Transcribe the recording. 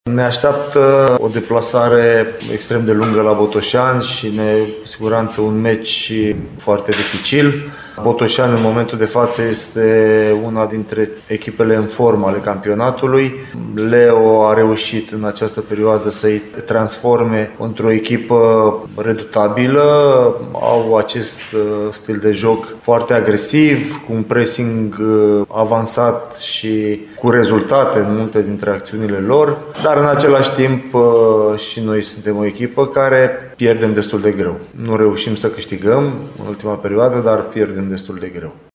Ne așteaptă o deplasare extrem de lungă la Botoșani și cu siguranță un meci foarte dificil. Botoșani în momentul de față este una dintre echipele în formă ale campionatului. Leo a reușit în această perioadă să-i transforme într-o echipă redutabilă. Au acest stil de joc foarte agresiv, cu un pressing avansat și cu rezultate în multe dintre acțiunile lor. Dar în același timp și noi suntem o echipă care pierdem destul de greu. Nu reușim să câștigăm în ultima perioadă, dar pierdem destul de greu.